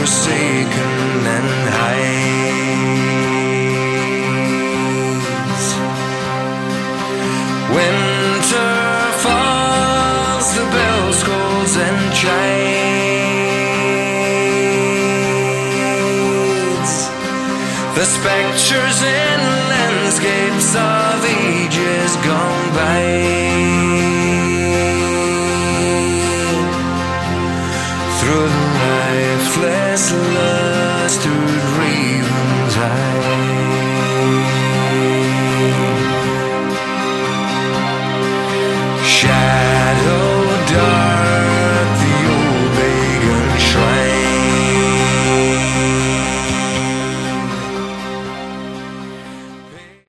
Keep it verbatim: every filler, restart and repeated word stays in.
forsaken and hides. Winter falls, the bell scolds and chides. The spectres in landscapes of ages gone by.